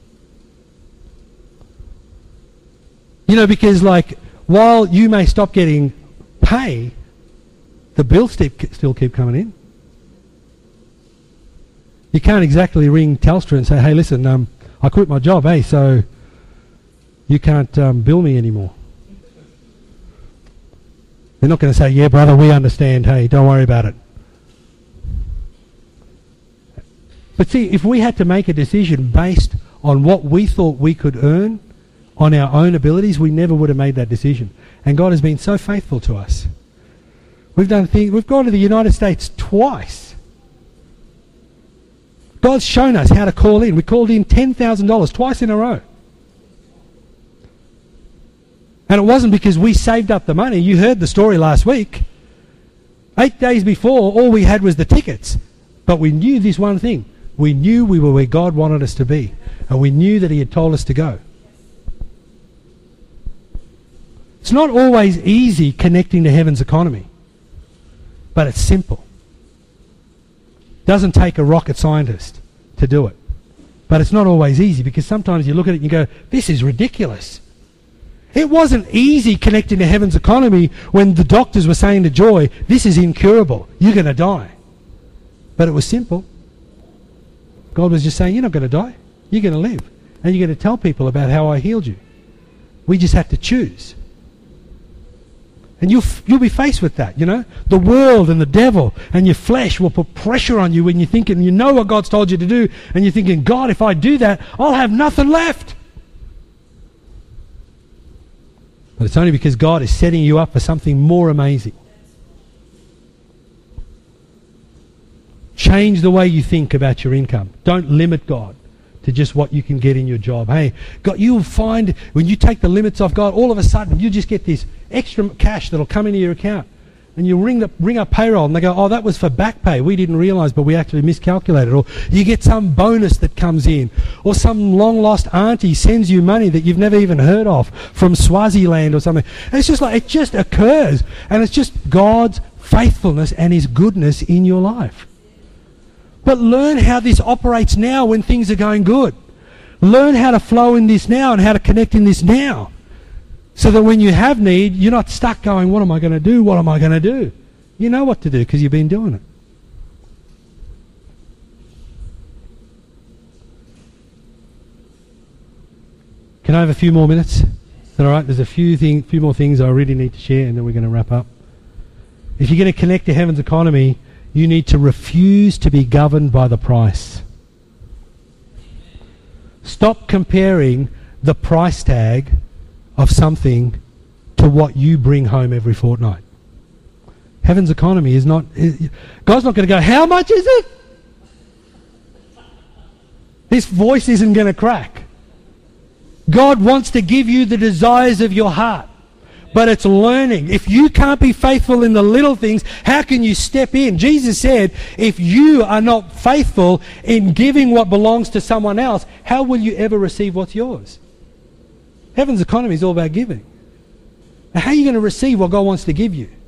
You know, because like, while you may stop getting pay, the bills still keep coming in. You can't exactly ring Telstra and say, hey, listen, I quit my job, hey, so you can't bill me anymore. They're not going to say, yeah, brother, we understand, hey, don't worry about it. But see, if we had to make a decision based on what we thought we could earn on our own abilities, we never would have made that decision. And God has been so faithful to us. We've gone to the United States twice. God's shown us how to call in. We called in $10,000 twice in a row. And it wasn't because we saved up the money. You heard the story last week. 8 days before, all we had was the tickets. But we knew this one thing. We knew we were where God wanted us to be. And we knew that he had told us to go. It's not always easy connecting to heaven's economy. But it's simple. Doesn't take a rocket scientist to do it. But it's not always easy because sometimes you look at it and you go, this is ridiculous. It wasn't easy connecting to heaven's economy when the doctors were saying to Joy, this is incurable, you're going to die. But it was simple. God was just saying, you're not going to die, you're going to live. And you're going to tell people about how I healed you. We just have to choose. And you'll be faced with that, you know. The world and the devil and your flesh will put pressure on you when you're thinking, you know what God's told you to do, and you're thinking, God, if I do that, I'll have nothing left. But it's only because God is setting you up for something more amazing. Change the way you think about your income. Don't limit God to just what you can get in your job. Hey, God, you'll find when you take the limits off God, all of a sudden you just get this extra cash that'll come into your account. And you ring up payroll and they go, oh, that was for back pay. We didn't realise, but we actually miscalculated. Or you get some bonus that comes in. Or some long-lost auntie sends you money that you've never even heard of from Swaziland or something. And it's just like, it just occurs. And it's just God's faithfulness and his goodness in your life. But learn how this operates now when things are going good. Learn how to flow in this now and how to connect in this now. So that when you have need, you're not stuck going, what am I going to do? What am I going to do? You know what to do because you've been doing it. Can I have a few more minutes? Is that all right? There's a few more things I really need to share and then we're going to wrap up. If you're going to connect to heaven's economy, you need to refuse to be governed by the price. Stop comparing the price tag of something to what you bring home every fortnight. Heaven's economy is not... God's not going to go, how much is it? His voice isn't going to crack. God wants to give you the desires of your heart. But it's learning. If you can't be faithful in the little things, how can you step in? Jesus said, if you are not faithful in giving what belongs to someone else, how will you ever receive what's yours? Heaven's economy is all about giving. Now, how are you going to receive what God wants to give you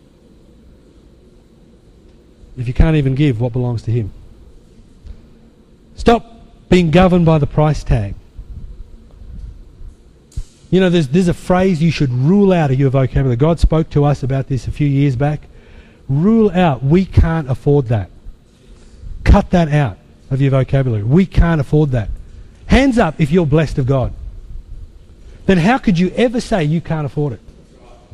if you can't even give what belongs to him? Stop being governed by the price tag. You know, there's a phrase you should rule out of your vocabulary. God spoke to us about this a few years back. Rule out. We can't afford that. Cut that out of your vocabulary. We can't afford that. Hands up if you're blessed of God. Then how could you ever say you can't afford it?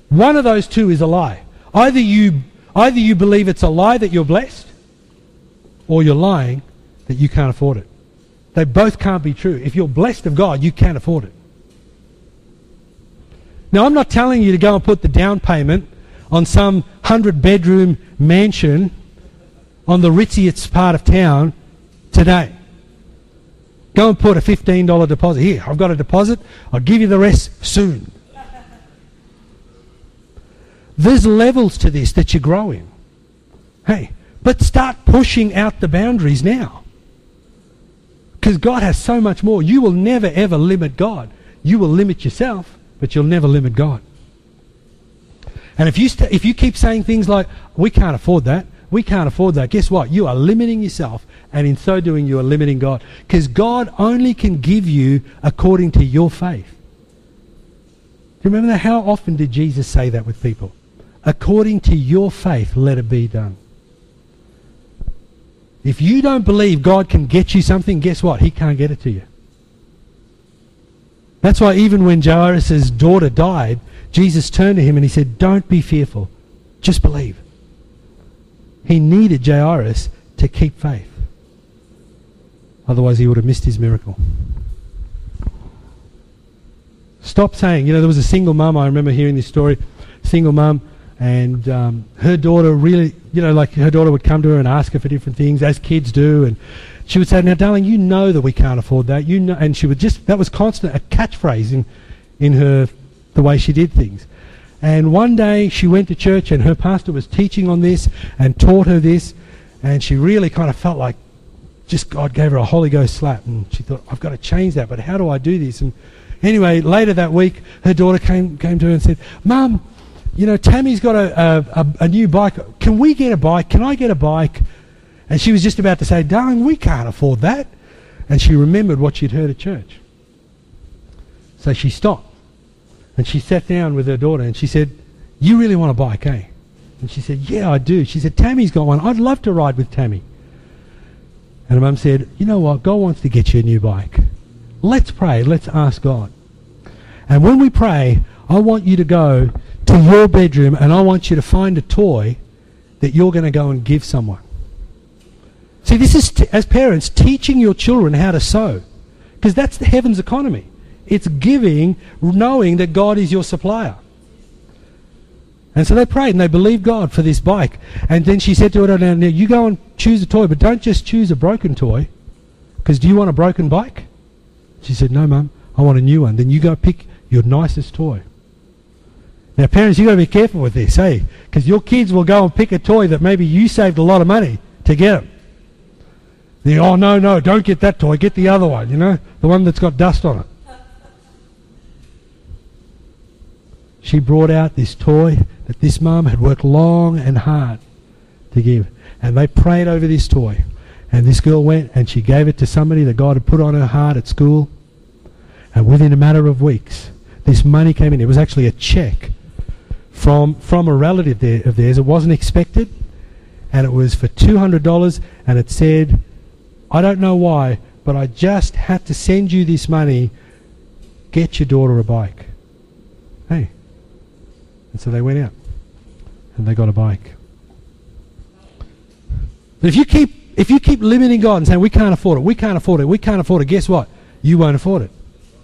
One of those two is a lie. Either you believe it's a lie that you're blessed, or you're lying that you can't afford it. They both can't be true. If you're blessed of God, you can't afford it. Now, I'm not telling you to go and put the down payment on some 100-bedroom mansion on the ritziest part of town today. Go and put a $15 deposit. Here, I've got a deposit. I'll give you the rest soon. There's levels to this that you grow in. Hey, but start pushing out the boundaries now. Because God has so much more. You will never ever limit God. You will limit yourself, but you'll never limit God. And if you keep saying things like, we can't afford that, we can't afford that, guess what? You are limiting yourself, and in so doing you are limiting God. Because God only can give you according to your faith. Do you remember that? How often did Jesus say that with people? According to your faith, let it be done. If you don't believe God can get you something, guess what? He can't get it to you. That's why even when Jairus' daughter died, Jesus turned to him and he said, don't be fearful, just believe. He needed Jairus to keep faith. Otherwise he would have missed his miracle. Stop saying, there was a single mum, I remember hearing this story, single mum, and her daughter really, her daughter would come to her and ask her for different things, as kids do, and she would say, now darling, you know that we can't afford that, and she would that was constant, a catchphrase in her, the way she did things. And one day she went to church and her pastor was teaching on this and taught her this, and she really kind of felt like just God gave her a Holy Ghost slap, and she thought, I've got to change that, but how do I do this? And anyway, later that week, her daughter came to her and said, Mum, Tammy's got a new bike. Can we get a bike? Can I get a bike? And she was just about to say, darling, we can't afford that. And she remembered what she'd heard at church. So she stopped. And she sat down with her daughter and she said, you really want a bike, eh? And she said, yeah, I do. She said, Tammy's got one. I'd love to ride with Tammy. And her mum said, you know what? God wants to get you a new bike. Let's pray. Let's ask God. And when we pray, I want you to go to your bedroom and I want you to find a toy that you're going to go and give someone. See, this is, as parents, teaching your children how to sow. Because that's the heaven's economy. It's giving, knowing that God is your supplier. And so they prayed and they believed God for this bike. And then she said to her, now you go and choose a toy, but don't just choose a broken toy. Because do you want a broken bike? She said, no, Mum, I want a new one. Then you go pick your nicest toy. Now, parents, you've got to be careful with this, hey? Because your kids will go and pick a toy that maybe you saved a lot of money to get them. Oh, no, don't get that toy. Get the other one, the one that's got dust on it. She brought out this toy that this mum had worked long and hard to give. And they prayed over this toy. And this girl went and she gave it to somebody that God had put on her heart at school. And within a matter of weeks, this money came in. It was actually a check from a relative of theirs. It wasn't expected. And it was for $200. And it said, I don't know why, but I just had to send you this money. Get your daughter a bike. Hey. And so they went out and they got a bike. But if you keep limiting God and saying, we can't afford it, we can't afford it, we can't afford it, guess what? You won't afford it.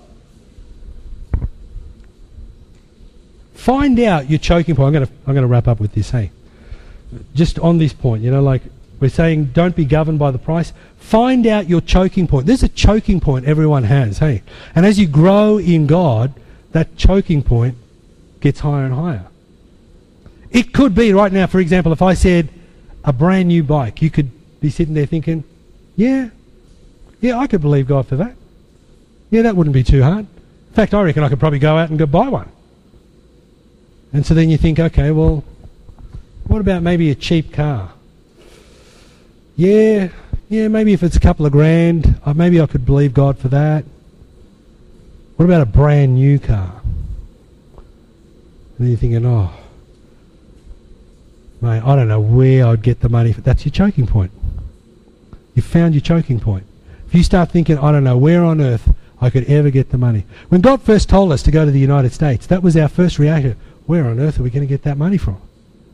Find out your choking point. I'm going to wrap up with this, hey. Just on this point, we're saying don't be governed by the price. Find out your choking point. There's a choking point everyone has, hey. And as you grow in God, that choking point gets higher and higher. It could be right now, for example, if I said a brand new bike, you could be sitting there thinking, yeah, I could believe God for that. Yeah, that wouldn't be too hard. In fact, I reckon I could probably go out and go buy one. And so then you think, okay, well, what about maybe a cheap car? Yeah, maybe if it's a couple of grand, maybe I could believe God for that. What about a brand new car? And then you're thinking, oh, mate, I don't know where I'd get the money for. That's your choking point. You've found your choking point. If you start thinking, I don't know where on earth I could ever get the money. When God first told us to go to the United States, that was our first reaction. Where on earth are we going to get that money from?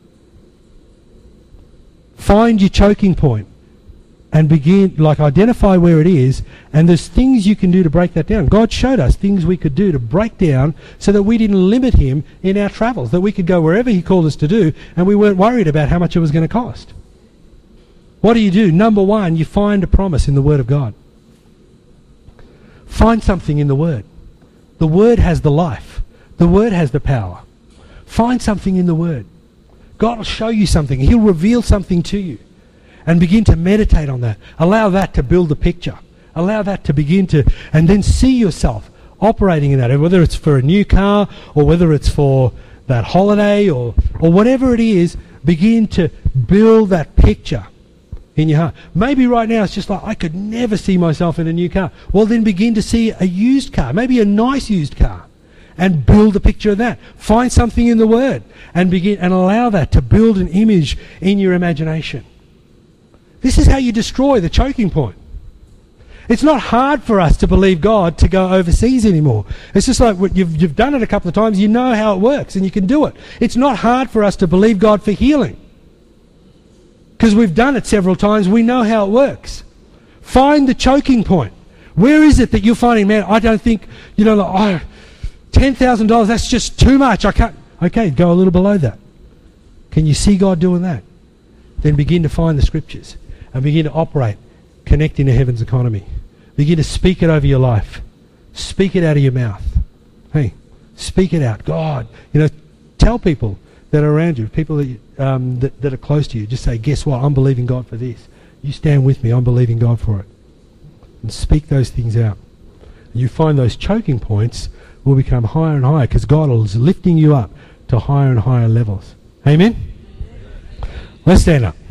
Find your choking point and begin, identify where it is, and there's things you can do to break that down. God showed us things we could do to break down so that we didn't limit him in our travels, that we could go wherever he called us to do, and we weren't worried about how much it was going to cost. What do? Number one, you find a promise in the Word of God. Find something in the Word. The Word has the life. The Word has the power. Find something in the Word. God will show you something. He'll reveal something to you. And begin to meditate on that. Allow that to build a picture. Allow that to begin to... And then see yourself operating in that. Whether it's for a new car, or whether it's for that holiday, or whatever it is, begin to build that picture in your heart. Maybe right now it's just like, I could never see myself in a new car. Well, then begin to see a used car, maybe a nice used car, and build a picture of that. Find something in the Word and begin and allow that to build an image in your imagination. This is how you destroy the choking point. It's not hard for us to believe God to go overseas anymore. It's just like you've done it a couple of times, you know how it works and you can do it. It's not hard for us to believe God for healing. Because we've done it several times, we know how it works. Find the choking point. Where is it that you're finding, man, I don't think, $10,000, that's just too much. I can't. Okay, go a little below that. Can you see God doing that? Then begin to find the scriptures and begin to operate, connecting to heaven's economy. Begin to speak it over your life. Speak it out of your mouth. Hey, speak it out. God, tell people that are around you, people that are close to you, just say, guess what? I'm believing God for this. You stand with me. I'm believing God for it. And speak those things out. You find those choking points will become higher and higher because God is lifting you up to higher and higher levels. Amen? Let's stand up.